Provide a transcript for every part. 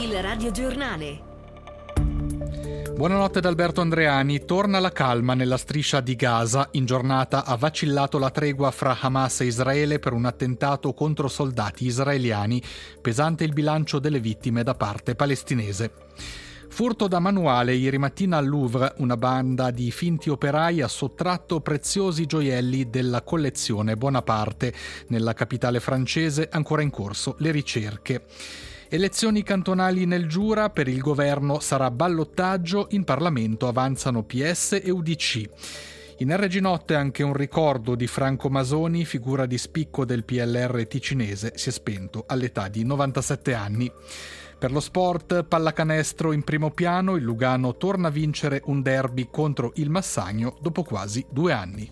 Il radiogiornale. Buonanotte da Alberto Andreani. Torna la calma nella striscia di Gaza. In giornata ha vacillato la tregua fra Hamas e Israele per un attentato contro soldati israeliani. Pesante il bilancio delle vittime da parte palestinese. Furto da manuale. Ieri mattina al Louvre una banda di finti operai ha sottratto preziosi gioielli della collezione Bonaparte. Nella capitale francese ancora in corso le ricerche. Elezioni cantonali nel Giura, per il governo sarà ballottaggio, in Parlamento avanzano PS e UDC. In RG Notte anche un ricordo di Franco Masoni, figura di spicco del PLR ticinese, si è spento all'età di 97 anni. Per lo sport, pallacanestro in primo piano, il Lugano torna a vincere un derby contro il Massagno dopo quasi 2 anni.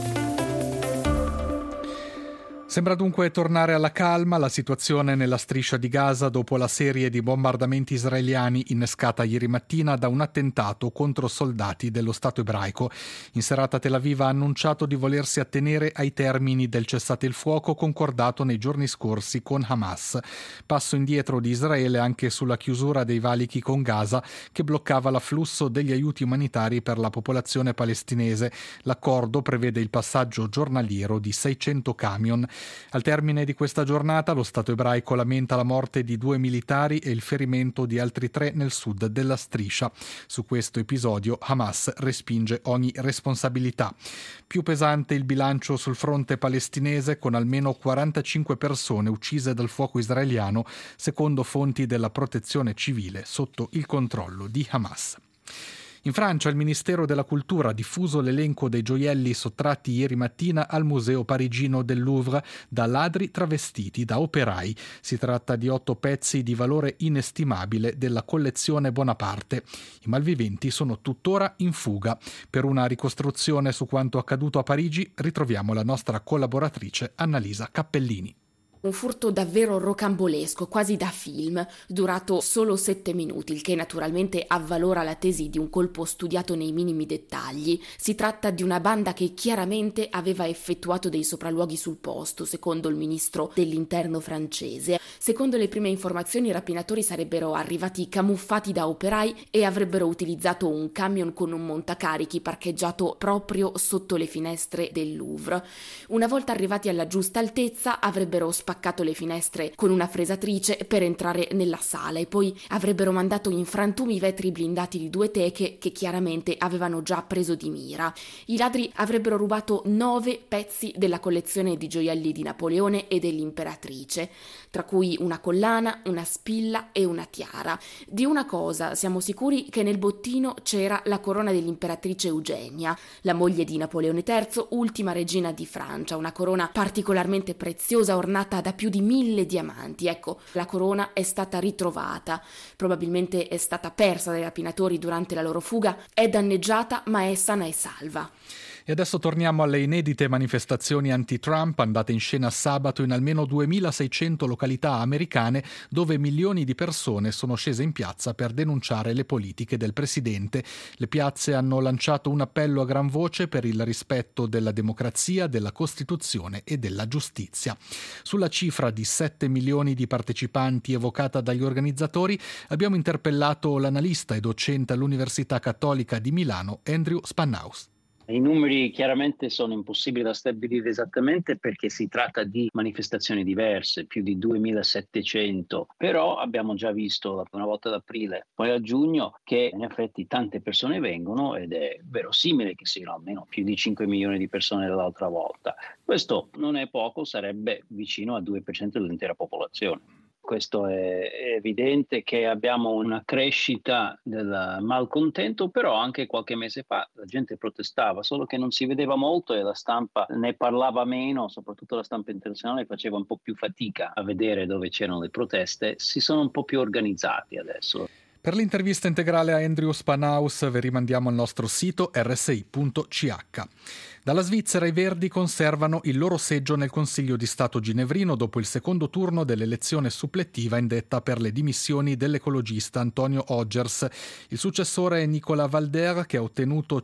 Sembra dunque tornare alla calma la situazione nella striscia di Gaza dopo la serie di bombardamenti israeliani innescata ieri mattina da un attentato contro soldati dello Stato ebraico. In serata Tel Aviv ha annunciato di volersi attenere ai termini del cessate il fuoco concordato nei giorni scorsi con Hamas. Passo indietro di Israele anche sulla chiusura dei valichi con Gaza che bloccava l'afflusso degli aiuti umanitari per la popolazione palestinese. L'accordo prevede il passaggio giornaliero di 600 camion. Al termine di questa giornata lo Stato ebraico lamenta la morte di 2 militari e il ferimento di altri 3 nel sud della striscia. Su questo episodio Hamas respinge ogni responsabilità. Più pesante il bilancio sul fronte palestinese, con almeno 45 persone uccise dal fuoco israeliano, secondo fonti della protezione civile sotto il controllo di Hamas. In Francia il Ministero della Cultura ha diffuso l'elenco dei gioielli sottratti ieri mattina al Museo Parigino del Louvre da ladri travestiti da operai. Si tratta di 8 pezzi di valore inestimabile della collezione Bonaparte. I malviventi sono tuttora in fuga. Per una ricostruzione su quanto accaduto a Parigi ritroviamo la nostra collaboratrice Annalisa Cappellini. Un furto davvero rocambolesco, quasi da film, durato solo 7 minuti, il che naturalmente avvalora la tesi di un colpo studiato nei minimi dettagli. Si tratta di una banda che chiaramente aveva effettuato dei sopralluoghi sul posto, secondo il ministro dell'interno francese. Secondo le prime informazioni, i rapinatori sarebbero arrivati camuffati da operai e avrebbero utilizzato un camion con un montacarichi parcheggiato proprio sotto le finestre del Louvre. Una volta arrivati alla giusta altezza, avrebbero spaccato le finestre con una fresatrice per entrare nella sala e poi avrebbero mandato in frantumi i vetri blindati di 2 teche che chiaramente avevano già preso di mira. I ladri avrebbero rubato 9 pezzi della collezione di gioielli di Napoleone e dell'imperatrice, tra cui una collana, una spilla e una tiara. Di una cosa siamo sicuri, che nel bottino c'era la corona dell'imperatrice Eugenia, la moglie di Napoleone III, ultima regina di Francia, una corona particolarmente preziosa ornata da più di 1000 diamanti. Ecco, la corona è stata ritrovata, probabilmente è stata persa dai rapinatori durante la loro fuga, è danneggiata ma è sana e salva. E adesso torniamo alle inedite manifestazioni anti-Trump andate in scena sabato in almeno 2600 località americane, dove milioni di persone sono scese in piazza per denunciare le politiche del presidente. Le piazze hanno lanciato un appello a gran voce per il rispetto della democrazia, della Costituzione e della giustizia. Sulla cifra di 7 milioni di partecipanti evocata dagli organizzatori abbiamo interpellato l'analista e docente all'Università Cattolica di Milano Andrew Spannaus. I numeri chiaramente sono impossibili da stabilire esattamente perché si tratta di manifestazioni diverse, più di 2700, però abbiamo già visto la prima volta ad aprile, poi a giugno, che in effetti tante persone vengono ed è verosimile che siano almeno più di 5 milioni di persone dall'altra volta. Questo non è poco, sarebbe vicino al 2% dell'intera popolazione. Questo è evidente che abbiamo una crescita del malcontento, però anche qualche mese fa la gente protestava, solo che non si vedeva molto e la stampa ne parlava meno, soprattutto la stampa internazionale faceva un po' più fatica a vedere dove c'erano le proteste. Si sono un po' più organizzati adesso. Per l'intervista integrale a Andrew Spannaus vi rimandiamo al nostro sito rsi.ch. Dalla Svizzera i Verdi conservano il loro seggio nel Consiglio di Stato ginevrino dopo il secondo turno dell'elezione supplettiva indetta per le dimissioni dell'ecologista Antonio Odgers. Il successore è Nicolas Valder, che ha ottenuto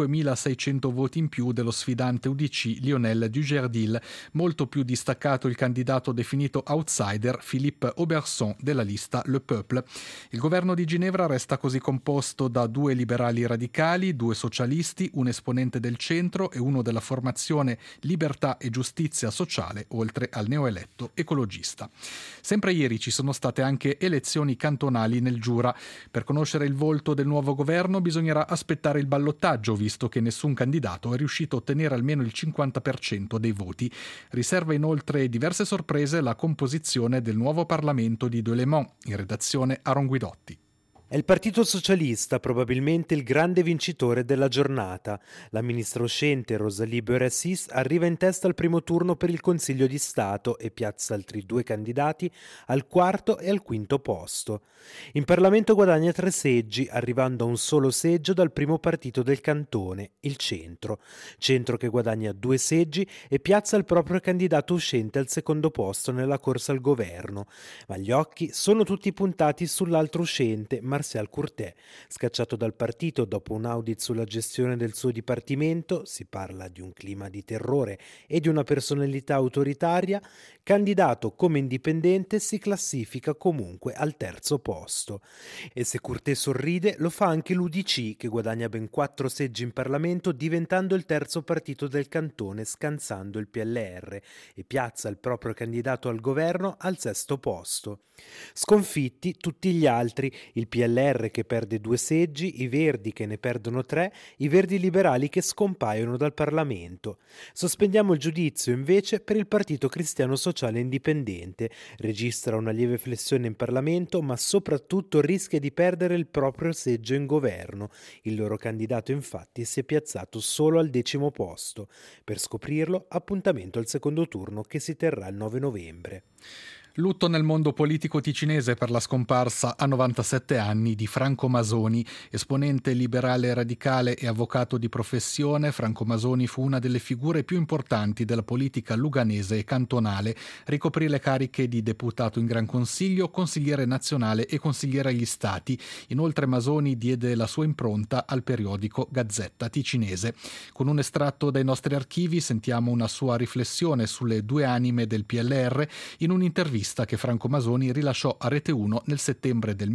5.600 voti in più dello sfidante UDC Lionel Dugerdil, molto più distaccato il candidato definito outsider Philippe Auberson della lista Le Peuple. Il governo di Ginevra resta così composto da 2 liberali radicali, 2 socialisti, un esponente del centro e uno della formazione Libertà e Giustizia Sociale, oltre al neoeletto ecologista. Sempre ieri ci sono state anche elezioni cantonali nel Giura. Per conoscere il volto del nuovo governo bisognerà aspettare il ballottaggio, visto che nessun candidato è riuscito a ottenere almeno il 50% dei voti. Riserva inoltre diverse sorprese la composizione del nuovo Parlamento di Delémont. In redazione Aaron Guidotti. È il Partito Socialista probabilmente il grande vincitore della giornata. La ministra uscente Rosalie Beurat-Assis arriva in testa al primo turno per il Consiglio di Stato e piazza altri 2 candidati al quarto e al quinto posto. In Parlamento guadagna 3 seggi, arrivando a un solo seggio dal primo partito del cantone, il Centro. Centro che guadagna 2 seggi e piazza il proprio candidato uscente al secondo posto nella corsa al governo. Ma gli occhi sono tutti puntati sull'altro uscente, Martial Courtet, scacciato dal partito dopo un audit sulla gestione del suo dipartimento, si parla di un clima di terrore e di una personalità autoritaria, candidato come indipendente si classifica comunque al terzo posto. E se Courtet sorride, lo fa anche l'UDC, che guadagna ben 4 seggi in Parlamento, diventando il terzo partito del cantone, scansando il PLR, e piazza il proprio candidato al governo al sesto posto. Sconfitti tutti gli altri, il PLR che perde 2 seggi, i Verdi che ne perdono 3, i Verdi liberali che scompaiono dal Parlamento. Sospendiamo il giudizio invece per il Partito Cristiano Sociale Indipendente. Registra una lieve flessione in Parlamento, ma soprattutto rischia di perdere il proprio seggio in governo. Il loro candidato infatti si è piazzato solo al 10° posto. Per scoprirlo, appuntamento al secondo turno che si terrà il 9 novembre. Lutto nel mondo politico ticinese per la scomparsa a 97 anni di Franco Masoni. Esponente liberale radicale e avvocato di professione, Franco Masoni fu una delle figure più importanti della politica luganese e cantonale. Ricoprì le cariche di deputato in Gran Consiglio, consigliere nazionale e consigliere agli Stati. Inoltre Masoni diede la sua impronta al periodico Gazzetta Ticinese. Con un estratto dai nostri archivi sentiamo una sua riflessione sulle 2 anime del PLR in un'intervista che Franco Masoni rilasciò a Rete 1 nel settembre del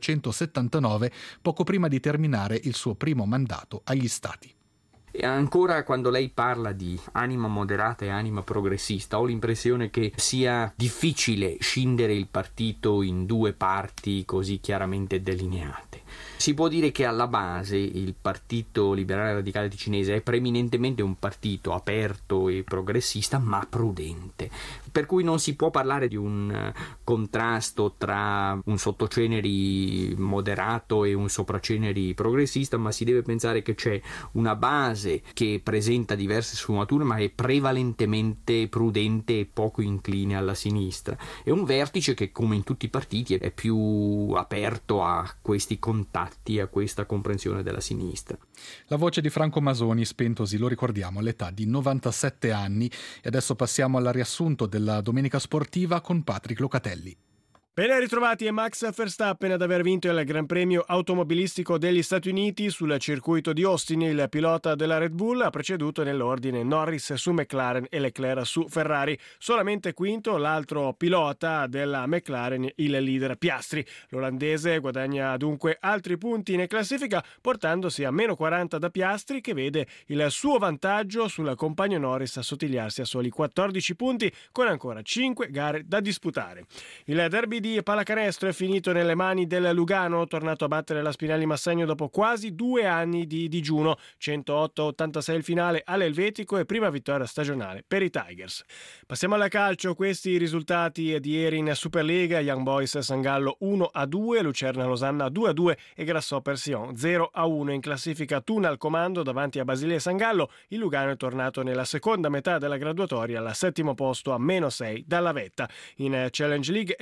1979, poco prima di terminare il suo primo mandato agli Stati. E ancora, quando lei parla di anima moderata e anima progressista, ho l'impressione che sia difficile scindere il partito in 2 parti così chiaramente delineate. Si può dire che alla base il Partito Liberale Radicale Ticinese è preeminentemente un partito aperto e progressista, ma prudente, per cui non si può parlare di un contrasto tra un sottoceneri moderato e un sopraceneri progressista, ma si deve pensare che c'è una base che presenta diverse sfumature, ma è prevalentemente prudente e poco incline alla sinistra, e un vertice che, come in tutti i partiti, è più aperto a questi contatti, a questa comprensione della sinistra. La voce di Franco Masoni, spentosi, lo ricordiamo, all'età di 97 anni. E adesso passiamo al riassunto della domenica sportiva con Patrick Locatelli. Ben ritrovati, è Max Verstappen ad aver vinto il Gran Premio automobilistico degli Stati Uniti sul circuito di Austin. Il pilota della Red Bull ha preceduto nell'ordine Norris su McLaren e Leclerc su Ferrari. Solamente quinto l'altro pilota della McLaren, il leader Piastri. L'olandese guadagna dunque altri punti in classifica, portandosi a meno 40 da Piastri, che vede il suo vantaggio sul compagno Norris assottigliarsi a soli 14 punti con ancora 5 gare da disputare. Il derby di pallacanestro è finito nelle mani del Lugano, tornato a battere la Spinelli Massagno dopo quasi 2 anni di digiuno. 108-86 il finale all'Elvetico e prima vittoria stagionale per i Tigers. Passiamo al calcio, questi i risultati di ieri in Superlega: Young Boys San Gallo 1-2, Lucerna Losanna 2-2 e Grasshopper Sion 0-1. In classifica Tuna al comando davanti a Basilea San Gallo. Il Lugano è tornato nella seconda metà della graduatoria al 7° posto a -6 dalla vetta. In Challenge League, ennesima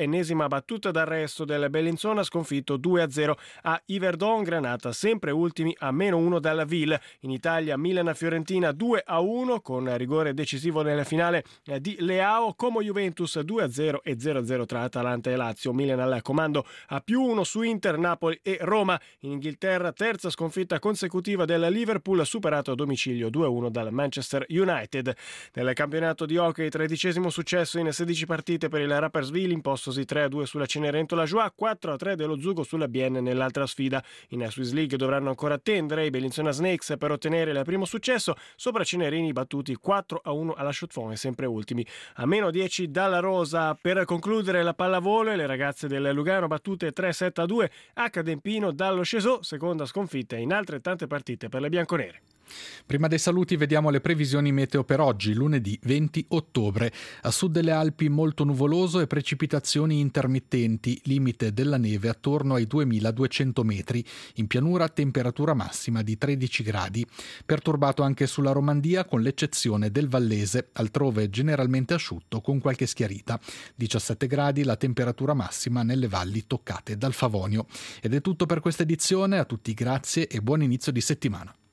Roma battuta dal resto del Bellinzona, sconfitto 2-0 a Yverdon. Granata sempre ultimi a -1 dalla Ville. In Italia Milan-Fiorentina 2-1 con rigore decisivo nella finale di Leao. Como Juventus 2-0 e 0-0 tra Atalanta e Lazio. Milan al comando a +1 su Inter, Napoli e Roma. In Inghilterra terza sconfitta consecutiva del Liverpool, superato a domicilio 2-1 dal Manchester United. Nel campionato di hockey 13° successo in 16 partite per il Rapperswil, impostosi 3-2 sulla Cenerentola Joie, 4-3 dello Zugo sulla Bienne nell'altra sfida. In Swiss League dovranno ancora attendere i Bellinzona Snakes per ottenere il primo successo, sopra Cenerini battuti 4-1 alla Chaux-de-Fonds e sempre ultimi a -10 dalla rosa. Per concludere la pallavolo, le ragazze del Lugano battute 3-7-2 a Cadempino dallo Cheseaux, seconda sconfitta in altrettante partite per le bianconere. Prima dei saluti vediamo le previsioni meteo per oggi, lunedì 20 ottobre. A sud delle Alpi molto nuvoloso e precipitazioni intermittenti, limite della neve attorno ai 2200 metri. In pianura temperatura massima di 13 gradi. Perturbato anche sulla Romandia con l'eccezione del Vallese, altrove generalmente asciutto con qualche schiarita. 17 gradi la temperatura massima nelle valli toccate dal Favonio. Ed è tutto per questa edizione, a tutti grazie e buon inizio di settimana.